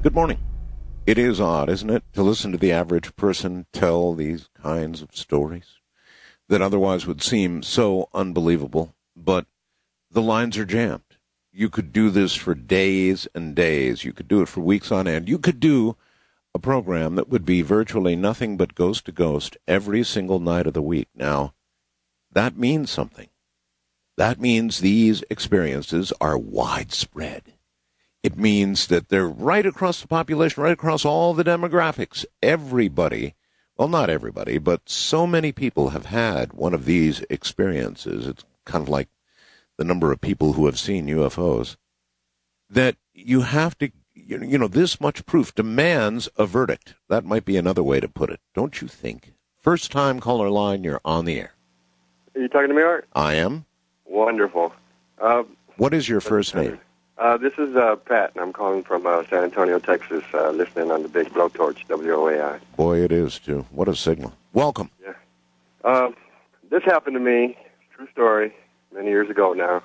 Good morning. It is odd, isn't it, to listen to the average person tell these kinds of stories that otherwise would seem so unbelievable, but the lines are jammed. You could do this for days and days. You could do it for weeks on end. You could do a program that would be virtually nothing but ghost to ghost every single night of the week. Now, that means something. That means these experiences are widespread. It means that they're right across the population, right across all the demographics. Everybody, well, not everybody, but so many people have had one of these experiences. It's kind of like the number of people who have seen UFOs, that you have to, this much proof demands a verdict. That might be another way to put it, don't you think? First time caller line, you're on the air. Are you talking to me, Art? I am. Wonderful. What is your first name? This is Pat, and I'm calling from San Antonio, Texas, listening on the big blowtorch, WOAI. Boy, it is, too. What a signal. Welcome. Yeah. This happened to me, true story, many years ago now.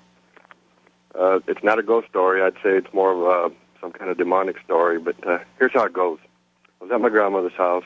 It's not a ghost story. I'd say it's more of some kind of demonic story, but here's how it goes. I was at my grandmother's house.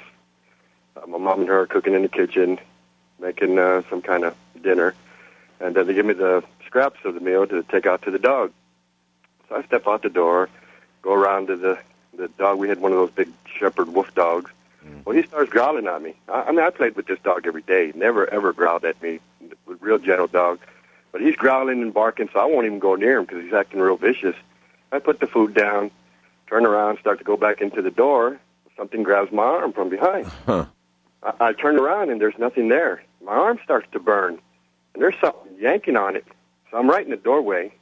My mom and her are cooking in the kitchen, making some kind of dinner, and they give me the scraps of the meal to take out to the dog. So I step out the door, go around to the dog. We had one of those big shepherd wolf dogs. Well, he starts growling at me. I played with this dog every day. Never, ever growled at me. A real gentle dog. But he's growling and barking, so I won't even go near him because he's acting real vicious. I put the food down, turn around, start to go back into the door. Something grabs my arm from behind. Huh. I turn around, and there's nothing there. My arm starts to burn, and there's something yanking on it. So I'm right in the doorway.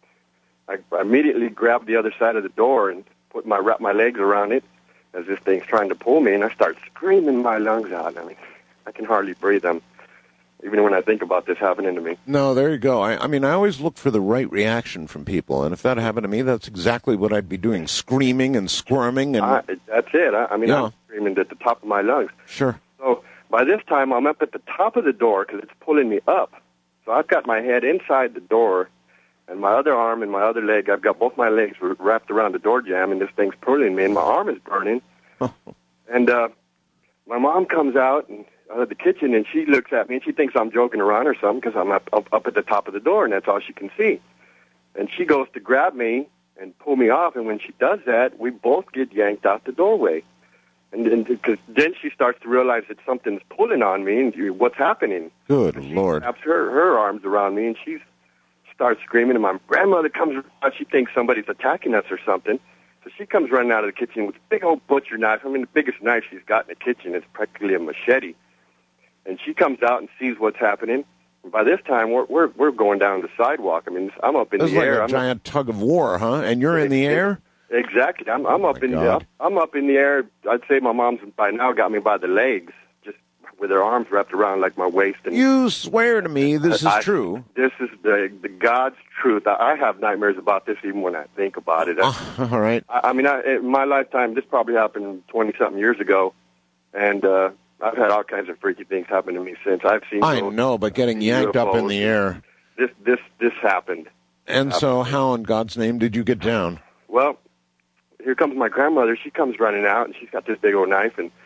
I immediately grabbed the other side of the door and wrap my legs around it as this thing's trying to pull me, and I start screaming my lungs out. I mean, I can hardly breathe. Even when I think about this happening to me. No, there you go. I always look for the right reaction from people, and if that happened to me, that's exactly what I'd be doing, screaming and squirming. And that's it. I'm screaming at the top of my lungs. Sure. So by this time, I'm up at the top of the door because it's pulling me up. So I've got my head inside the door, and my other arm and my other leg, I've got both my legs wrapped around the door jamb, and this thing's pulling me, and my arm is burning. And my mom comes out out of the kitchen, and she looks at me, and she thinks I'm joking around or something because I'm up at the top of the door, and that's all she can see. And she goes to grab me and pull me off, and when she does that, we both get yanked out the doorway. And then she starts to realize that something's pulling on me, and what's happening? Good and Lord. She wraps her arms around me, and she starts screaming, and my grandmother comes out. She thinks somebody's attacking us or something. So she comes running out of the kitchen with a big old butcher knife. The biggest knife she's got in the kitchen is practically a machete. And she comes out and sees what's happening. And by this time, we're going down the sidewalk. I'm up in the air. It's like a giant tug of war, huh? And you're in the air? Exactly. I'm up in the air. I'd say my mom's by now got me by the legs, just with her arms wrapped around like my waist. And you swear to me this is true. This is the God's truth. I have nightmares about this even when I think about it. All right. In my lifetime, this probably happened 20-something years ago, and I've had all kinds of freaky things happen to me since. I've seen. I know, but getting yanked up in the air. This happened. And so, how in God's name did you get down? Well, here comes my grandmother. She comes running out, and she's got this big old knife, and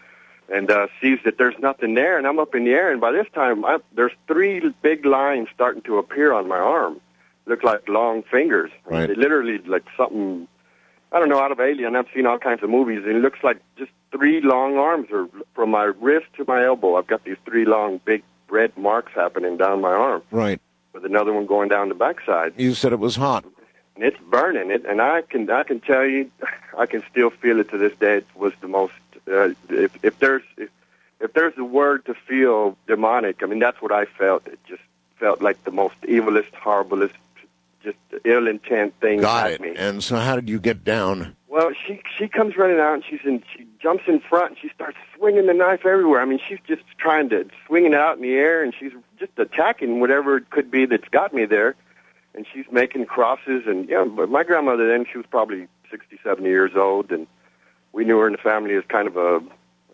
sees that there's nothing there, and I'm up in the air, and by this time, there's 3 big lines starting to appear on my arm. Look like long fingers. Right. They literally like something, I don't know, out of Alien. I've seen all kinds of movies, and it looks like just 3 long arms, or from my wrist to my elbow. I've got these 3 long, big red marks happening down my arm. Right. With another one going down the backside. You said it was hot. And it's burning it, and I can tell you, I can still feel it to this day. It was the most. If there's a word to feel demonic, that's what I felt. It just felt like the most evilest, horriblest, just ill intent thing. Got it. Me. And so, how did you get down? Well, she comes running out, and she jumps in front, and she starts swinging the knife everywhere. She's just trying to swinging it out in the air, and she's just attacking whatever it could be that's got me there. And she's making crosses, and but my grandmother then, she was probably 60, 70 years old, and we knew her in the family as kind of a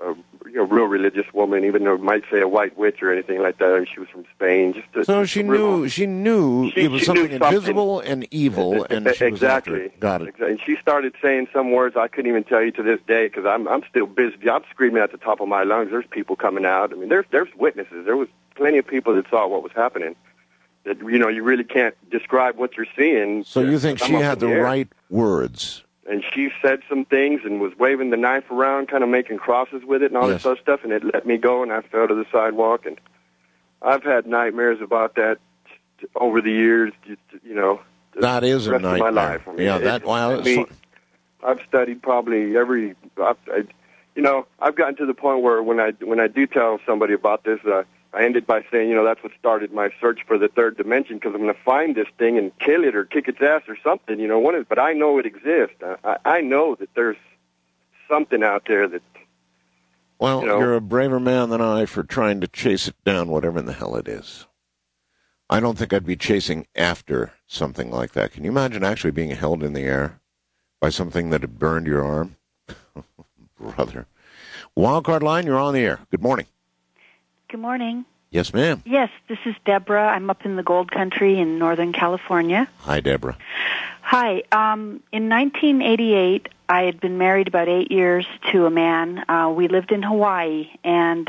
real religious woman, even though it might say a white witch or anything like that. She was from Spain. So she knew it was something invisible and evil, and she was after it. Got it. And she started saying some words I couldn't even tell you to this day because I'm still busy. I'm screaming at the top of my lungs. There's people coming out. I mean, there's witnesses. There was plenty of people that saw what was happening. That you really can't describe what you're seeing. So you think she had the right words? And she said some things and was waving the knife around, kind of making crosses with it and all this other stuff, and it let me go, and I fell to the sidewalk. And I've had nightmares about that over the years, That is a nightmare. Of my life. I mean, I've studied probably every... I've gotten to the point where when I do tell somebody about this, I ended by saying, that's what started my search for the third dimension, because I'm going to find this thing and kill it or kick its ass or something, but I know it exists. I know that there's something out there that... Well, you're a braver man than I for trying to chase it down, whatever in the hell it is. I don't think I'd be chasing after something like that. Can you imagine actually being held in the air by something that had burned your arm? Brother. Wildcard line, you're on the air. Good morning. Good morning. Yes, ma'am. Yes, this is Deborah. I'm up in the Gold Country in Northern California. Hi, Deborah. Hi. In 1988, I had been married about 8 years to a man. We lived in Hawaii, and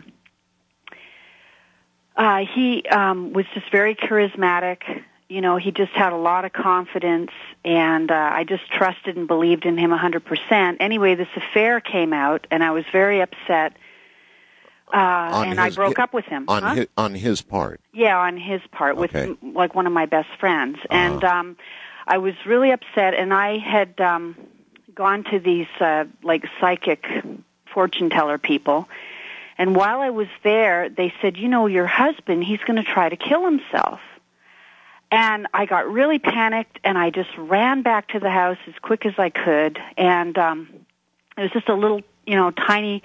he was just very charismatic. He just had a lot of confidence, and I just trusted and believed in him 100%. Anyway, this affair came out, and I was very upset. I broke up with him. On his part? Yeah, on his part, with one of my best friends. And I was really upset, and I had gone to these psychic fortune teller people. And while I was there, they said, your husband, he's going to try to kill himself. And I got really panicked, and I just ran back to the house as quick as I could. And it was just a little, tiny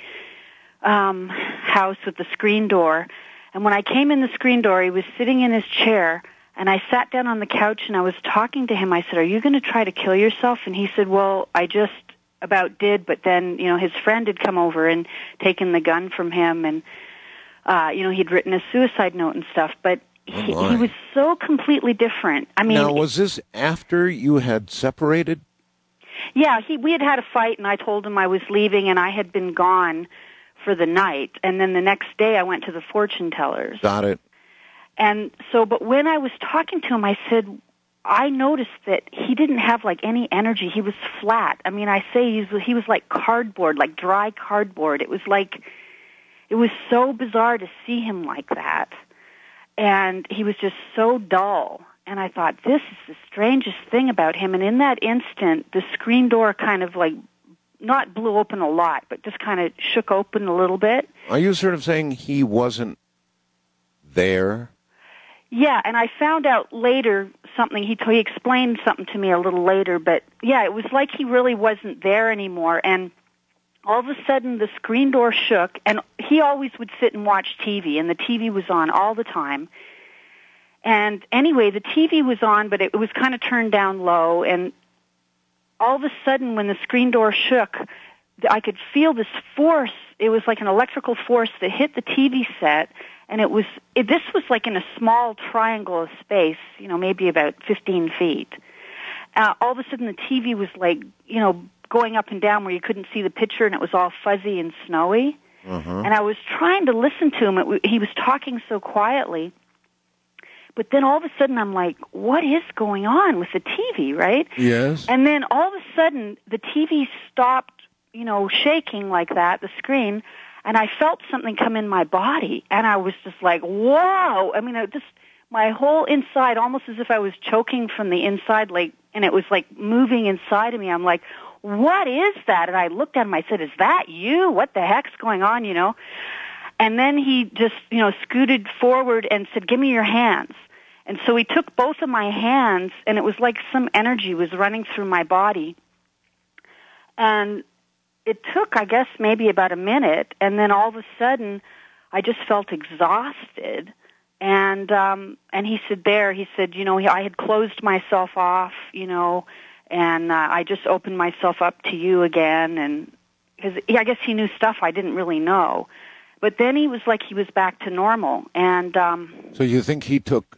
house with the screen door. And when I came in the screen door, he was sitting in his chair, and I sat down on the couch, and I was talking to him. I said, are you going to try to kill yourself? And he said, well, I just about did, but then, his friend had come over and taken the gun from him, and, he'd written a suicide note and stuff, but he was so completely different. I mean... Now, was this after you had separated? Yeah, we had had a fight, and I told him I was leaving, and I had been gone for the night, and then the next day I went to the fortune tellers. Got it. And so, but when I was talking to him, I said, I noticed that he didn't have any energy. He was flat. I mean, I say he was like cardboard, like dry cardboard. It was so bizarre to see him like that. And he was just so dull. And I thought, this is the strangest thing about him. And in that instant, the screen door kind of not blew open a lot, but just kind of shook open a little bit. Are you sort of saying he wasn't there? Yeah, and I found out later something. He explained something to me a little later, but yeah, it was like he really wasn't there anymore. And all of a sudden, the screen door shook, and he always would sit and watch TV, and the TV was on all the time. And anyway, the TV was on, but it was kind of turned down low, and all of a sudden, when the screen door shook, I could feel this force. It was like an electrical force that hit the TV set, and this was like in a small triangle of space, maybe about 15 feet. All of a sudden, the TV was going up and down where you couldn't see the picture, and it was all fuzzy and snowy. Uh-huh. And I was trying to listen to him. He was talking so quietly. But then all of a sudden I'm like, what is going on with the TV, right? Yes. And then all of a sudden the TV stopped, shaking like that, the screen, and I felt something come in my body. And I was just like, whoa! I mean, my whole inside, almost as if I was choking from the inside, and it was moving inside of me. I'm like, what is that? And I looked at him, I said, is that you? What the heck's going on, And then he just, scooted forward and said, give me your hands. And so he took both of my hands, and it was like some energy was running through my body. And it took, I guess, maybe about a minute, and then all of a sudden I just felt exhausted. And he said, I had closed myself off, and I just opened myself up to you again, and because I guess he knew stuff I didn't really know. But then he was like he was back to normal. And so you think he took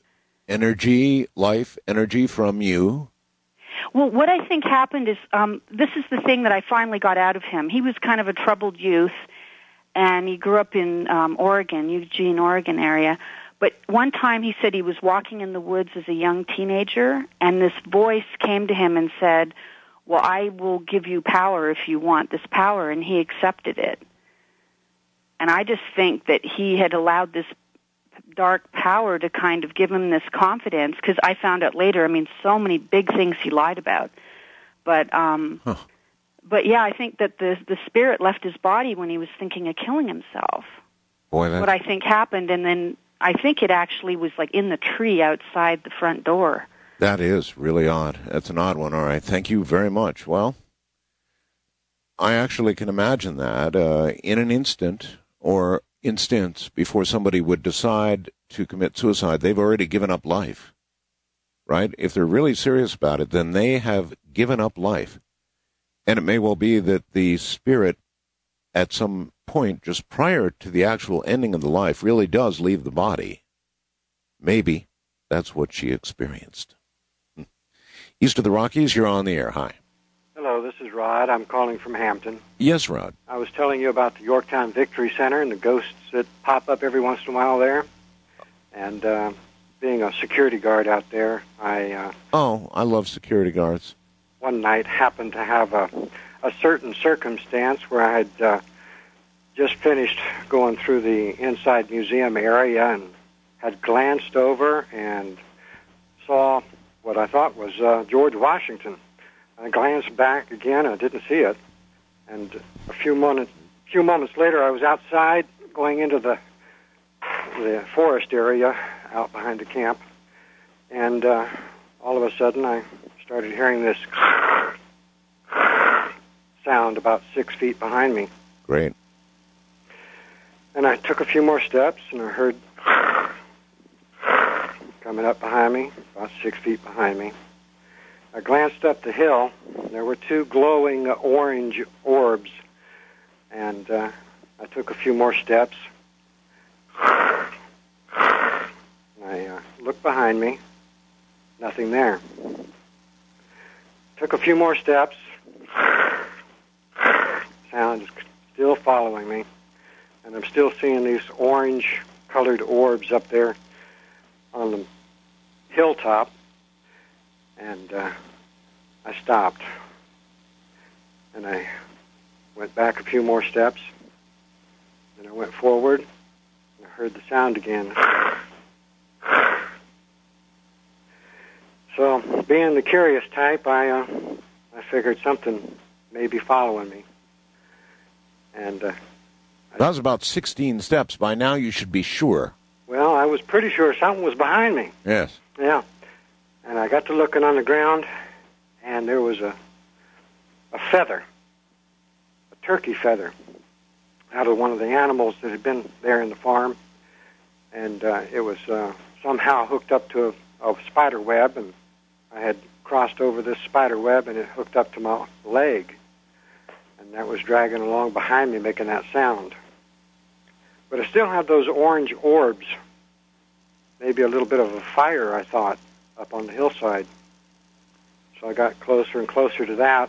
life energy from you? Well, what I think happened is, this is the thing that I finally got out of him. He was kind of a troubled youth, and he grew up in Oregon, Eugene, Oregon area. But one time he said he was walking in the woods as a young teenager, and this voice came to him and said, well, I will give you power if you want this power, and he accepted it. And I just think that he had allowed this dark power to kind of give him this confidence, because I found out later, I mean, so many big things he lied about. But but yeah, I think that the spirit left his body when he was thinking of killing himself. Boy, what I think happened, and then I think it actually was like in the tree outside the front door. That is really odd. That's an odd one. All right, thank you very much. Well, I actually can imagine that in an instant or instance before somebody would decide to commit suicide, they've already given up life, right? If they're really serious about it, then they have given up life. And it may well be that the spirit at some point just prior to the actual ending of the life really does leave the body. Maybe that's what she experienced. East of the Rockies, you're on the air. Hi. Hello, this is Rod. I'm calling from Hampton. Yes, Rod. I was telling you about the Yorktown Victory Center and the ghosts that pop up every once in a while there. And being a security guard out there, I love security guards. One night happened to have a certain circumstance where I had just finished going through the inside museum area and had glanced over and saw what I thought was George Washington. I glanced back again, I didn't see it. And a few moments later, I was outside going into the forest area out behind the camp. And all of a sudden, I started hearing this sound about 6 feet behind me. Great. And I took a few more steps, and I heard coming up behind me, about 6 feet behind me. I glanced up the hill. There were two glowing orange orbs, and I took a few more steps. I looked behind me. Nothing there. Took a few more steps. Sound is still following me, and I'm still seeing these orange-colored orbs up there on the hilltop. And I stopped, and I went back a few more steps, and I went forward, and I heard the sound again. So, being the curious type, I figured something may be following me. And that was about 16 steps. By now, you should be sure. Well, I was pretty sure something was behind me. Yes. Yeah. And I got to looking on the ground, and there was a feather, a turkey feather, out of one of the animals that had been there in the farm. And it was somehow hooked up to a spider web, and I had crossed over this spider web, and it hooked up to my leg. And that was dragging along behind me, making that sound. But I still had those orange orbs, maybe a little bit of a fire, I thought, up on the hillside. So I got closer and closer to that.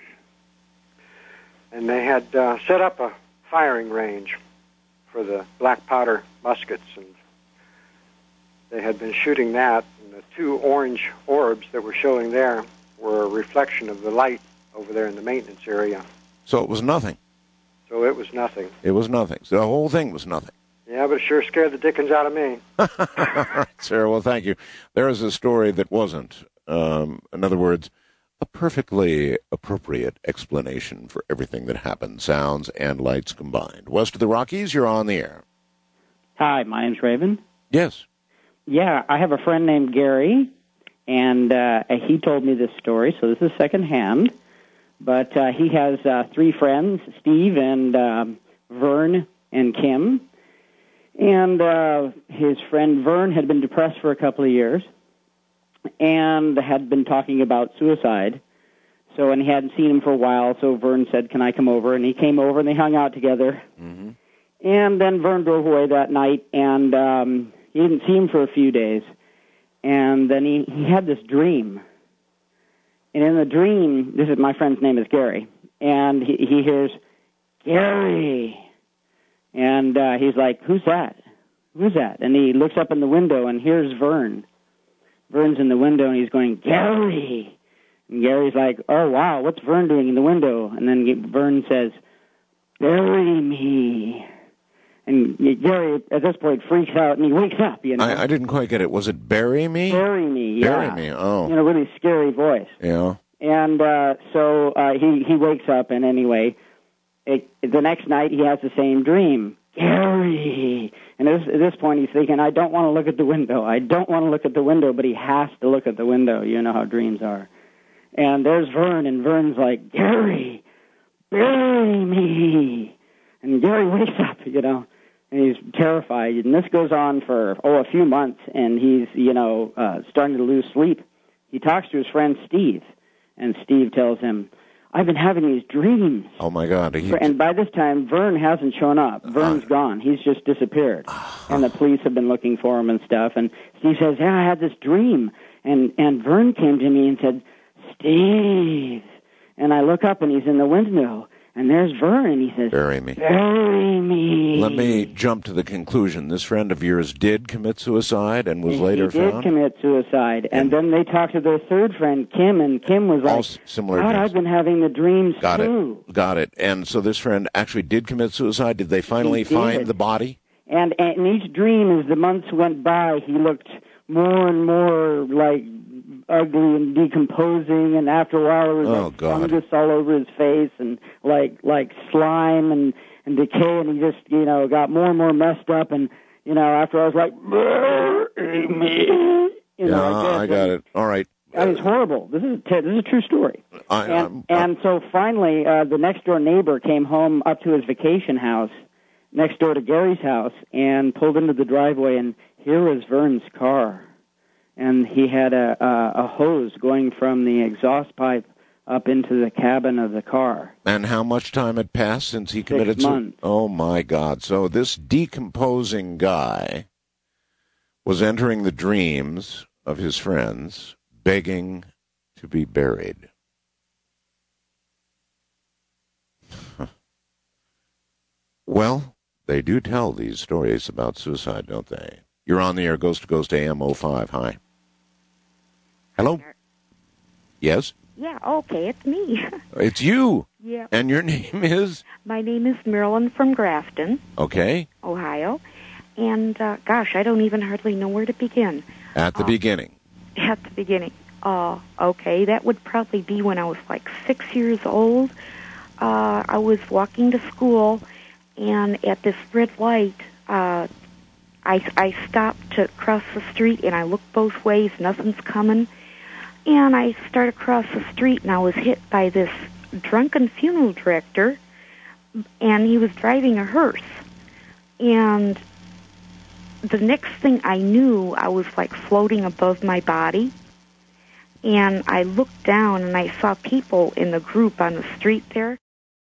And they had set up a firing range for the black powder muskets, and they had been shooting that, and the two orange orbs that were showing there were a reflection of the light over there in the maintenance area. So it was nothing. So it was nothing. It was nothing. So the whole thing was nothing. Yeah, but it sure scared the dickens out of me. All right, Sarah, well, thank you. There is a story that wasn't. In other words, a perfectly appropriate explanation for everything that happened, sounds and lights combined. West of the Rockies, you're on the air. Hi, my name's Raven. Yes. Yeah, I have a friend named Gary, and he told me this story, so this is secondhand. But he has three friends, Steve and Vern and Kim. And his friend Vern had been depressed for a couple of years and had been talking about suicide. So, and he hadn't seen him for a while, so Vern said, can I come over? And he came over, and they hung out together. Mm-hmm. And then Vern drove away that night, and he didn't see him for a few days. And then he had this dream. And in the dream, my friend's name is Gary, and he hears, Gary. And he's like, who's that? Who's that? And he looks up in the window, and here's Vern. Vern's in the window, and he's going, Gary. And Gary's like, oh, wow, what's Vern doing in the window? And then Vern says, bury me. And Gary, at this point, freaks out, and he wakes up, you know. I didn't quite get it. Was it bury me? Bury me, yeah. Bury me, oh. In a really scary voice. Yeah. And so he wakes up, and anyway, the next night he has the same dream. Gary! And at this point he's thinking, I don't want to look at the window. I don't want to look at the window, but he has to look at the window. You know how dreams are. And there's Vern, and Vern's like, Gary, bury me. And Gary wakes up, you know, and he's terrified. And this goes on for, a few months, and he's, starting to lose sleep. He talks to his friend Steve, and Steve tells him, I've been having these dreams. Oh, my God. And by this time, Vern hasn't shown up. Vern's gone. He's just disappeared. And the police have been looking for him and stuff. And Steve says, yeah, I had this dream. And Vern came to me and said, Steve. And I look up, and he's in the window. And there's Vern, and he says, bury me. Bury me. Let me jump to the conclusion. This friend of yours did commit suicide and was later found? He did commit suicide. And then they talked to their third friend, Kim, and Kim was like, similar God, I've been having the dreams too. Got it. And so this friend actually did commit suicide. Did they finally find the body? And in each dream, as the months went by, he looked more and more like ugly and decomposing, and after a while there was fungus all over his face and like slime and decay, and he just got more and more messed up, and after I was like, bury me. I got it. All right. It was horrible. This is a true story. And so finally, the next door neighbor came home up to his vacation house next door to Gary's house and pulled into the driveway, and here was Vern's car. And he had a hose going from the exhaust pipe up into the cabin of the car. And how much time had passed since he committed 6 months. Oh, my God. So this decomposing guy was entering the dreams of his friends, begging to be buried. Well, they do tell these stories about suicide, don't they? You're on the air, Ghost to Ghost AM 05. Hi. Hello? Yes? Yeah, okay, it's me. It's you? Yeah. And your name is? My name is Marilyn from Grafton. Okay. Ohio. And, gosh, I don't even hardly know where to begin. At the beginning. At the beginning. Okay, that would probably be when I was like 6 years old. I was walking to school, and at this red light, I stopped to cross the street, and I looked both ways, nothing's coming. And I started across the street, and I was hit by this drunken funeral director, and he was driving a hearse. And the next thing I knew, I was like floating above my body. And I looked down, and I saw people in the group on the street there.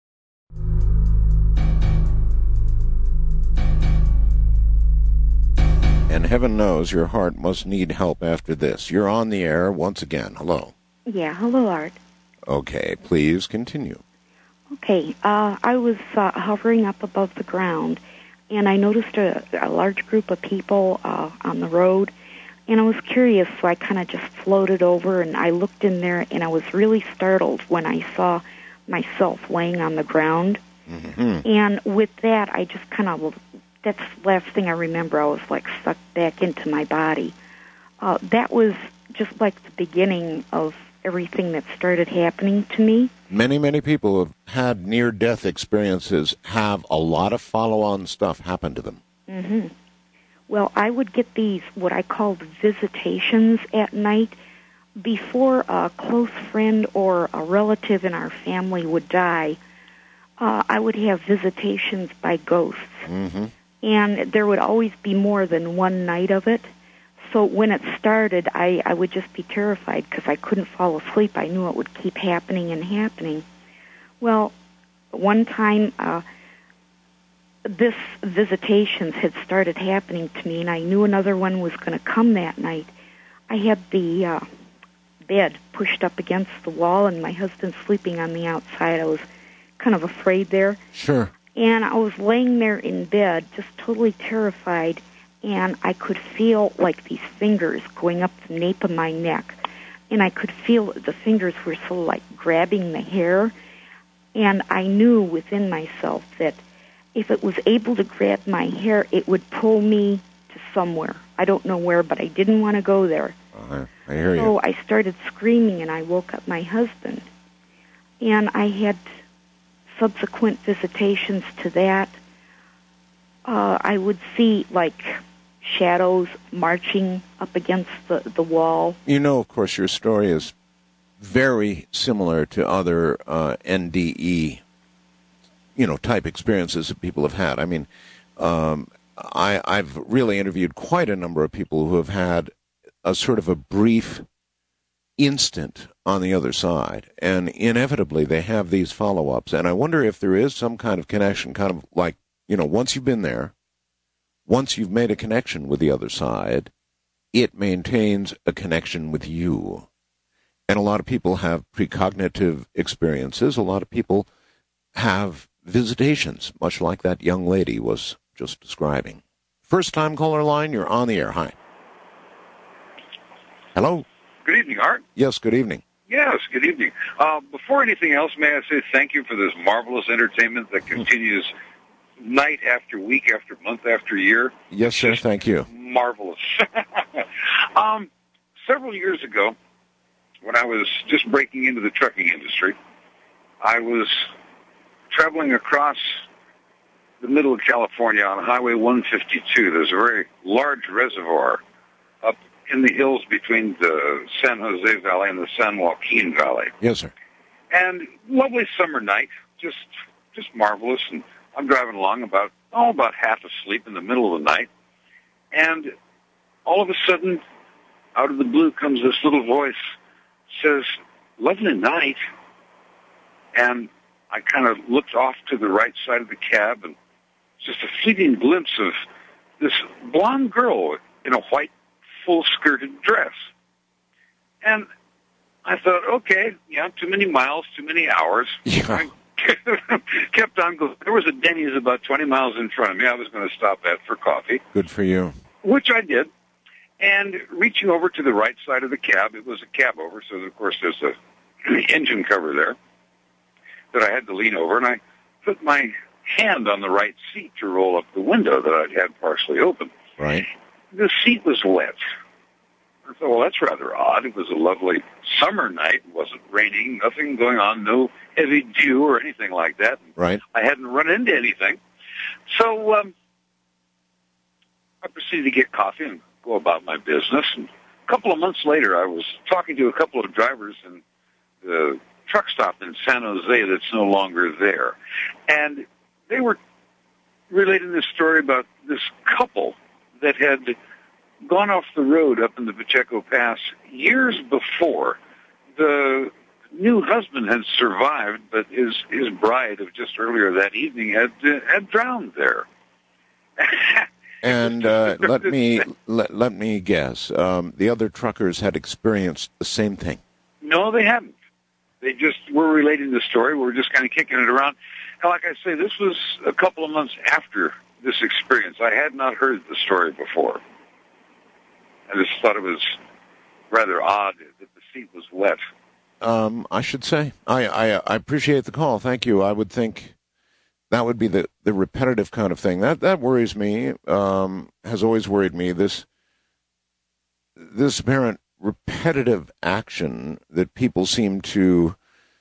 And heaven knows your heart must need help after this. You're on the air once again. Hello. Yeah, hello, Art. Okay, please continue. Okay, I was hovering up above the ground, and I noticed a large group of people on the road, and I was curious, so I kind of just floated over, and I looked in there, and I was really startled when I saw myself laying on the ground. Mm-hmm. And with that, I just kind of... That's the last thing I remember. I was like sucked back into my body. That was just like the beginning of everything that started happening to me. Many, many people who have had near-death experiences have a lot of follow-on stuff happen to them. Mm-hmm. Well, I would get these, what I called visitations at night. Before a close friend or a relative in our family would die, I would have visitations by ghosts. Mm-hmm. And there would always be more than one night of it. So when it started, I would just be terrified because I couldn't fall asleep. I knew it would keep happening and happening. Well, one time, this visitations had started happening to me, and I knew another one was going to come that night. I had the bed pushed up against the wall, and my husband sleeping on the outside. I was kind of afraid there. Sure. And I was laying there in bed, just totally terrified, and I could feel like these fingers going up the nape of my neck, and I could feel the fingers were sort of like grabbing the hair, and I knew within myself that if it was able to grab my hair, it would pull me to somewhere. I don't know where, but I didn't want to go there. I hear you. So I started screaming, and I woke up my husband, and I had subsequent visitations to that. I would see, like, shadows marching up against the wall. You know, of course, your story is very similar to other NDE, type experiences that people have had. I mean, I've really interviewed quite a number of people who have had a sort of a brief instant on the other side, and inevitably they have these follow-ups. And I wonder if there is some kind of connection, kind of like, once you've been there, once you've made a connection with the other side, it maintains a connection with you. And a lot of people have precognitive experiences. A lot of people have visitations, much like that young lady was just describing. First-time caller line, you're on the air. Hi. Hello? Good evening, Art. Yes, good evening. Yes, good evening. Before anything else, may I say thank you for this marvelous entertainment that continues night after week after month after year. Yes, sir, thank you. Marvelous. Several years ago, when I was just breaking into the trucking industry, I was traveling across the middle of California on Highway 152. There's a very large reservoir up in the hills between the San Jose Valley and the San Joaquin Valley. Yes, sir. And lovely summer night, just marvelous. And I'm driving along about half asleep in the middle of the night. And all of a sudden, out of the blue comes this little voice, says, "Lovely night." And I kind of looked off to the right side of the cab, and just a fleeting glimpse of this blonde girl in a white full-skirted dress. And I thought, okay, too many miles, too many hours. Yeah. I kept on going. There was a Denny's about 20 miles in front of me. I was going to stop at for coffee. Good for you. Which I did. And reaching over to the right side of the cab, it was a cab over, so of course there's a engine cover there that I had to lean over, and I put my hand on the right seat to roll up the window that I'd had partially open. Right. The seat was wet. I thought, well, that's rather odd. It was a lovely summer night. It wasn't raining, nothing going on, no heavy dew or anything like that. Right. I hadn't run into anything. So I proceeded to get coffee and go about my business. And a couple of months later, I was talking to a couple of drivers in the truck stop in San Jose that's no longer there. And they were relating this story about this couple that had gone off the road up in the Pacheco Pass years before. The new husband had survived, but his bride of just earlier that evening had drowned there. And let me guess. The other truckers had experienced the same thing. No, they hadn't. They just were relating the story. We were just kind of kicking it around. And like I say, this was a couple of months after this experience. I had not heard the story before. I just thought it was rather odd that the seat was wet. I should say. I appreciate the call. Thank you. I would think that would be the repetitive kind of thing. That worries me, has always worried me. This apparent repetitive action that people seem to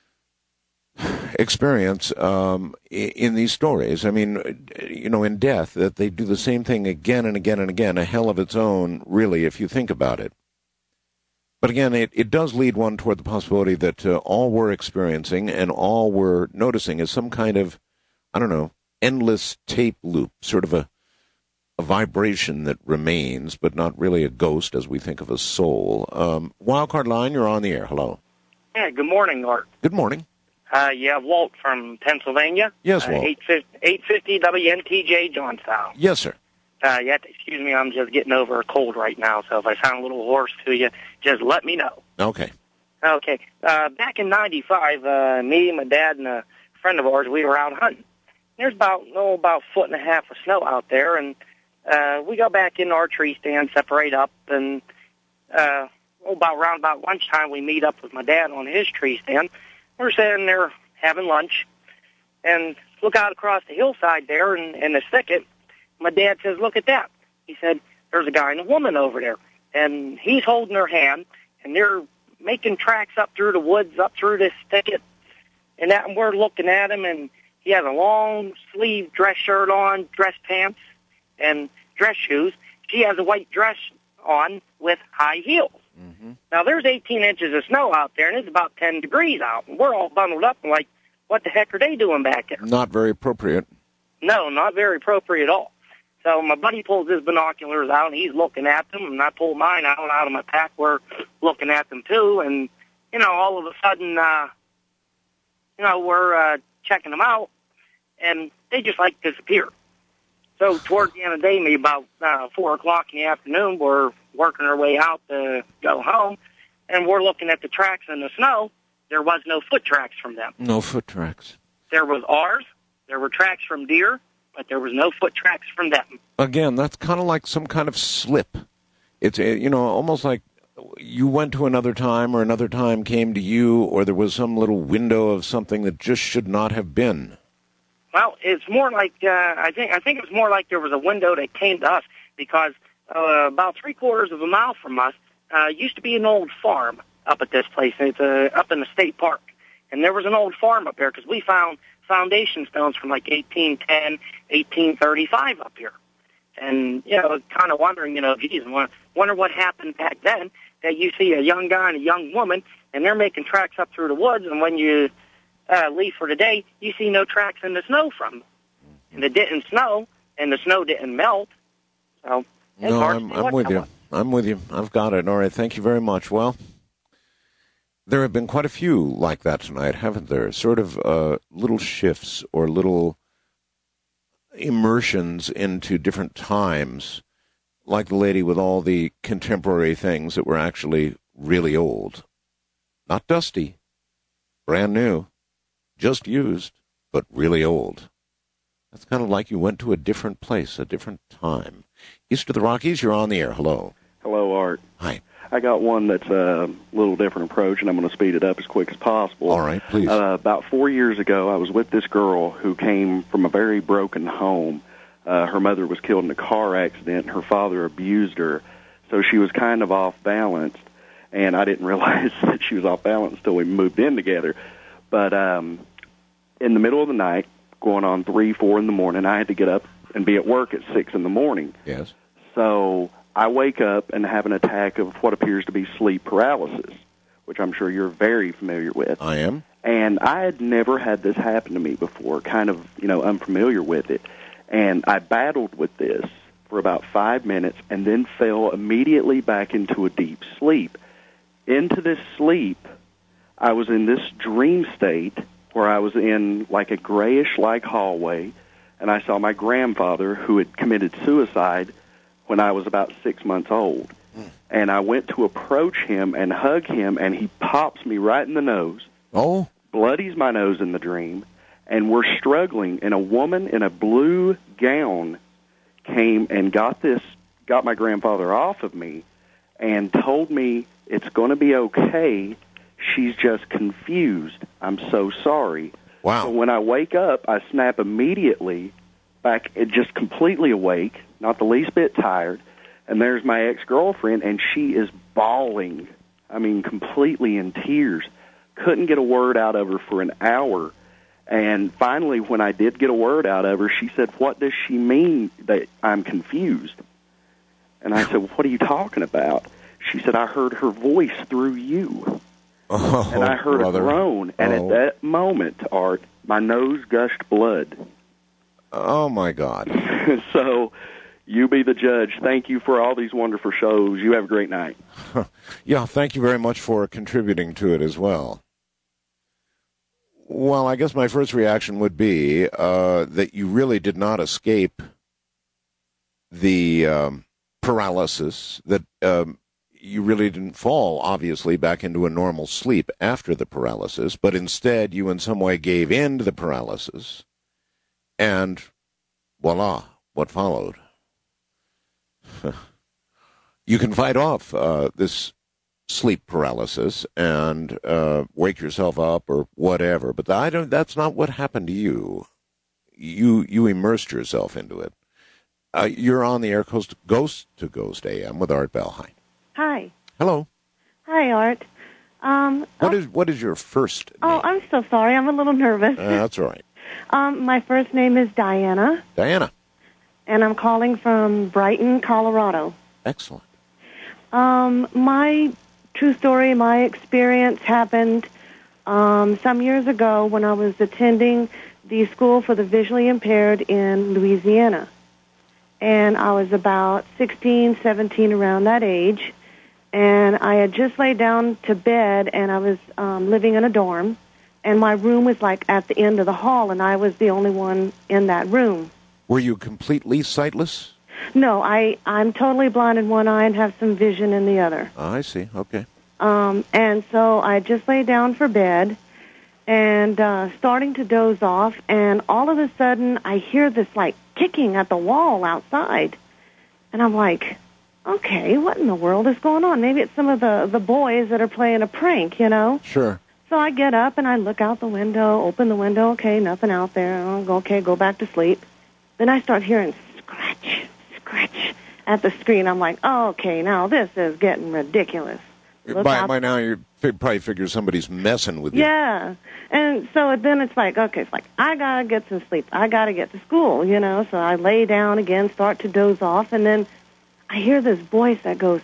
experience in these stories. I mean, in death, that they do the same thing again and again and again, a hell of its own, really, if you think about it. But again, it does lead one toward the possibility that all we're experiencing and all we're noticing is some kind of, endless tape loop, sort of a vibration that remains, but not really a ghost as we think of a soul. Wildcard line, you're on the air. Hello. Yeah, good morning, Art. Good morning. Walt from Pennsylvania. Yes, Walt. 850 WNTJ, Johnstown. Yes, sir. Excuse me, I'm just getting over a cold right now, so if I sound a little hoarse to you, just let me know. Okay. Okay. Back in 95, me, my dad, and a friend of ours, we were out hunting. There's about a foot and a half of snow out there, and we go back in our tree stand, separate up, and around about lunchtime, we meet up with my dad on his tree stand. We're sitting there having lunch, and look out across the hillside there in the thicket. My dad says, "Look at that." He said, "There's a guy and a woman over there," and he's holding her hand, and they're making tracks up through the woods, up through this thicket, and we're looking at him, and he has a long sleeve dress shirt on, dress pants, and dress shoes. She has a white dress on with high heels. Mm-hmm. Now, there's 18 inches of snow out there, and it's about 10 degrees out, and we're all bundled up and like, what the heck are they doing back there? Not very appropriate. No, not very appropriate at all. So my buddy pulls his binoculars out, and he's looking at them, and I pull mine out of my pack. We're looking at them, too, and, all of a sudden, we're checking them out, and they just, disappear. So towards the end of the day, maybe about 4 o'clock in the afternoon, we're working our way out to go home, and we're looking at the tracks in the snow. There was no foot tracks from them. No foot tracks. There was ours. There were tracks from deer, but there was no foot tracks from them. Again, that's kind of like some kind of slip. It's, almost like you went to another time or another time came to you, or there was some little window of something that just should not have been. Well, it's more like, I think it was more like there was a window that came to us because about 3/4 of a mile from us used to be an old farm up at this place. It's up in the state park. And there was an old farm up there because we found foundation stones from 1810, 1835 up here. And, kind of wondering, geez, wonder what happened back then that you see a young guy and a young woman, and they're making tracks up through the woods, and when you leave for the day, you see no tracks in the snow from them. And it didn't snow, and the snow didn't melt. So, no, I'm with you. I'm with you. I've got it. All right, thank you very much. Well, there have been quite a few like that tonight, haven't there? Sort of little shifts or little immersions into different times, like the lady with all the contemporary things that were actually really old. Not dusty, brand new, just used, but really old. That's kind of like you went to a different place, a different time. East of the Rockies, you're on the air. Hello. Hello, Art. Hi. I got one that's a little different approach, and I'm going to speed it up as quick as possible. All right, please. About 4 years ago, I was with this girl who came from a very broken home. Her mother was killed in a car accident, and her father abused her, so she was kind of off-balanced, and I didn't realize that she was off-balance until we moved in together. But in the middle of the night, going on 3, 4 in the morning, I had to get up and be at work at 6 in the morning. Yes. So I wake up and have an attack of what appears to be sleep paralysis, which I'm sure you're very familiar with. I am. And I had never had this happen to me before, kind of, unfamiliar with it. And I battled with this for about 5 minutes and then fell immediately back into a deep sleep. Into this sleep, I was in this dream state where I was in like a grayish-like hallway, and I saw my grandfather who had committed suicide when I was about 6 months old. And I went to approach him and hug him, and he pops me right in the nose. Oh. Bloodies my nose in the dream, and we're struggling, and a woman in a blue gown came and got my grandfather off of me and told me it's going to be okay. She's just confused. I'm so sorry. Wow. So when I wake up, I snap immediately back, just completely awake, not the least bit tired, and there's my ex-girlfriend, and she is bawling. I mean, completely in tears. Couldn't get a word out of her for an hour. And finally, when I did get a word out of her, she said, "What does she mean that I'm confused?" And I said, "What are you talking about?" She said, "I heard her voice through you." Oh, and I heard a groan. And at that moment, Art, my nose gushed blood. Oh, my God. So You be the judge. Thank you for all these wonderful shows. You have a great night. Yeah, thank you very much for contributing to it as well. Well, I guess my first reaction would be that you really did not escape the paralysis, that you really didn't fall, obviously, back into a normal sleep after the paralysis, but instead you in some way gave in to the paralysis, and voila, what followed? You can fight off this sleep paralysis and wake yourself up or whatever, but that's not what happened to you. You immersed yourself into it. You're on the air, Coast to Ghost AM with Art Bell. Hi. Hi. Hello. Hi, Art. What is your first name? Oh, I'm so sorry. I'm a little nervous. That's all right. My first name is Diana. Diana. And I'm calling from Brighton, Colorado. Excellent. My true story, my experience happened some years ago when I was attending the School for the Visually Impaired in Louisiana. And I was about 16, 17, around that age. And I had just laid down to bed, and I was living in a dorm. And my room was like at the end of the hall, and I was the only one in that room. Were you completely sightless? No, I'm totally blind in one eye and have some vision in the other. Oh, I see. Okay. And so I just lay down for bed and starting to doze off, and all of a sudden I hear this like kicking at the wall outside. And I'm like, okay, what in the world is going on? Maybe it's some of the boys that are playing a prank, you know? Sure. So I get up and I look out the window, open the window, okay, nothing out there. I'll go, okay, go back to sleep. Then I start hearing scratch at the screen. I'm like, oh, okay, now this is getting ridiculous. By now, you probably figure somebody's messing with you. Yeah. And so then it's like, okay, it's like, I got to get some sleep. I got to get to school, you know. So I lay down again, start to doze off, and then I hear this voice that goes,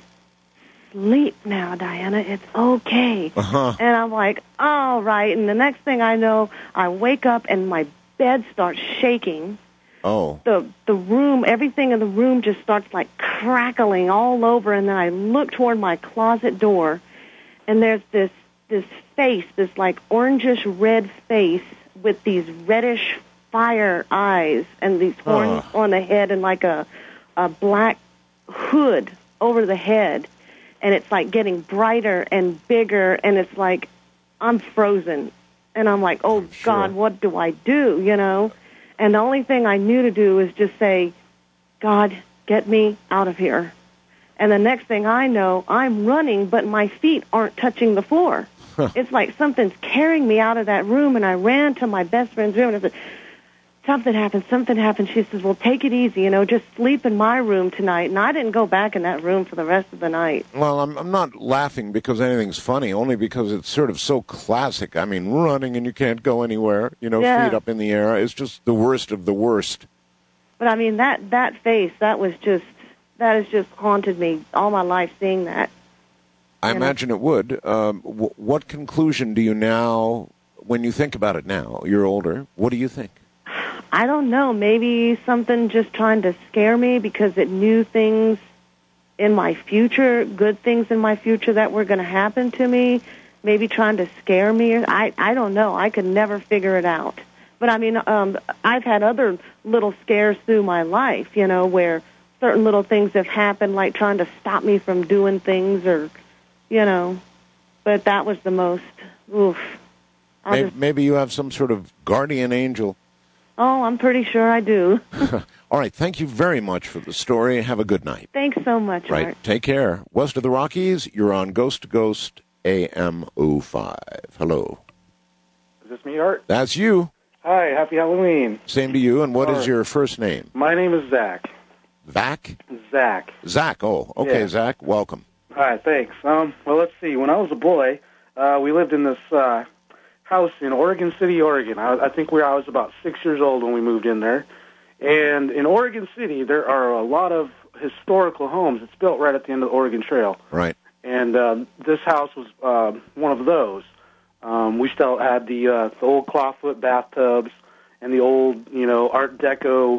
sleep now, Diana. It's okay. Uh-huh. And I'm like, all right. And the next thing I know, I wake up and my bed starts shaking. Oh. The room, everything in the room just starts like crackling all over, and then I look toward my closet door, and there's this face, this like orangish red face with these reddish fire eyes and these horns on the head and like a black hood over the head, and it's like getting brighter and bigger, and it's like I'm frozen, and I'm like, oh God, what do I do, you know? And the only thing I knew to do was just say, God, get me out of here. And the next thing I know, I'm running, but my feet aren't touching the floor. It's like something's carrying me out of that room, and I ran to my best friend's room, and I said, something happened. She says, well, take it easy, you know, just sleep in my room tonight. And I didn't go back in that room for the rest of the night. Well, I'm not laughing because anything's funny, only because it's sort of so classic. I mean, running and you can't go anywhere, you know, feet up in the air. It's just the worst of the worst. But, I mean, that face, that has just haunted me all my life, seeing that. I imagine it would. What conclusion do you now, when you think about it now, you're older, what do you think? I don't know. Maybe something just trying to scare me because it knew things in my future, good things in my future that were going to happen to me. Maybe trying to scare me. I don't know. I could never figure it out. But, I mean, I've had other little scares through my life, you know, where certain little things have happened, like trying to stop me from doing things or, you know. But that was the most, oof. Maybe you have some sort of guardian angel. Oh, I'm pretty sure I do. All right. Thank you very much for the story. Have a good night. Thanks so much, Art. Right. Take care. West of the Rockies, you're on Ghost to Ghost AM 05. Hello. Is this me, Art? That's you. Hi. Happy Halloween. Same to you. And what is your first name? My name is Zach. Zach? Zach. Zach. Oh, okay, yeah. Zach. Welcome. Hi. Thanks. Well, let's see. When I was a boy, we lived in this house in Oregon City, Oregon. I think I was about 6 years old when we moved in there. And in Oregon City, there are a lot of historical homes. It's built right at the end of the Oregon Trail. Right. And this house was one of those. We still had the old clawfoot bathtubs and the old, Art Deco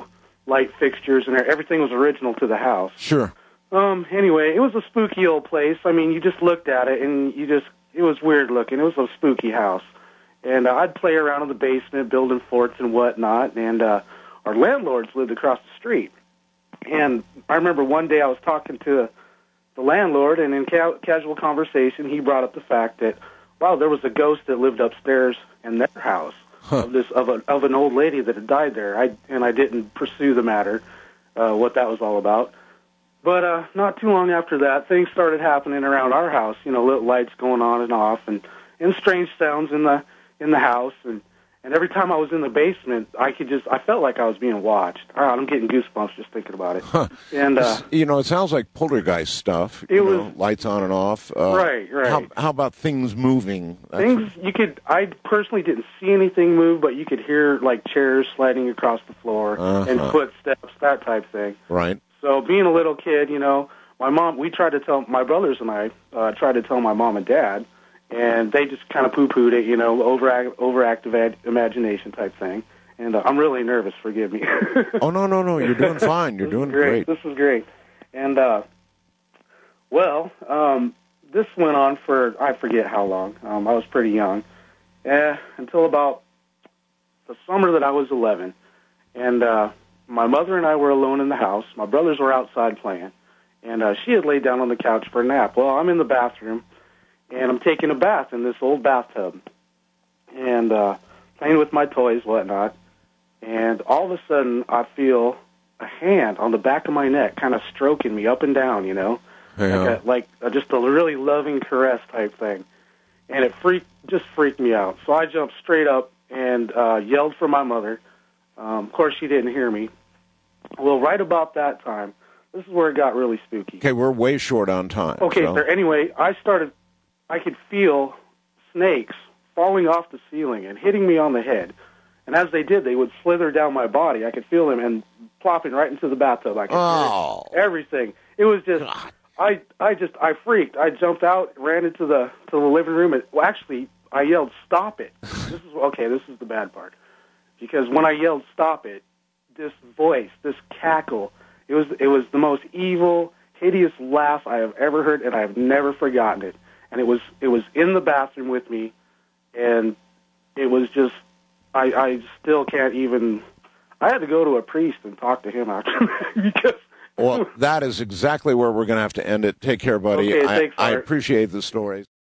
light fixtures, and everything was original to the house. Sure. Anyway, it was a spooky old place. I mean, you just looked at it, and it was weird looking. It was a spooky house. And I'd play around in the basement, building forts and whatnot, and our landlords lived across the street. And I remember one day I was talking to the landlord, and in casual conversation, he brought up the fact that, wow, there was a ghost that lived upstairs in their house of an old lady that had died there. I didn't pursue the matter, what that was all about. But not too long after that, things started happening around our house. Little lights going on and off, and strange sounds in the house. And every time I was in the basement, I felt like I was being watched. I'm getting goosebumps just thinking about it. Huh. And it sounds like poltergeist stuff. Lights on and off. Right. How about things moving? I personally didn't see anything move, but you could hear like chairs sliding across the floor and footsteps, that type thing. Right. So being a little kid, my brothers and I tried to tell my mom and dad, and they just kind of poo-pooed it, overactive imagination type thing. And I'm really nervous, forgive me. Oh, no, you're doing fine. You're doing great. This is great. And, this went on for, I forget how long. I was pretty young, until about the summer that I was 11. And my mother and I were alone in the house. My brothers were outside playing. And she had laid down on the couch for a nap. Well, I'm in the bathroom, and I'm taking a bath in this old bathtub and playing with my toys, whatnot. And all of a sudden, I feel a hand on the back of my neck kind of stroking me up and down, Yeah. like just a really loving caress type thing. And it freaked me out. So I jumped straight up and yelled for my mother. Of course, she didn't hear me. Well, right about that time, this is where it got really spooky. Okay, we're way short on time. Okay, sir. Anyway, I could feel snakes falling off the ceiling and hitting me on the head. And as they did, they would slither down my body. I could feel them and plopping right into the bathtub. I could hear everything. It was just, I freaked. I jumped out, ran into the living room. Actually, I yelled, "Stop it!" This is the bad part. Because when I yelled, "Stop it," this voice, this cackle, it was the most evil, hideous laugh I have ever heard, and I have never forgotten it. And it was in the bathroom with me, and it was just, I still can't even, I had to go to a priest and talk to him after that because... Well, that is exactly where we're going to have to end it. Take care, buddy. Okay, thanks, I appreciate the stories.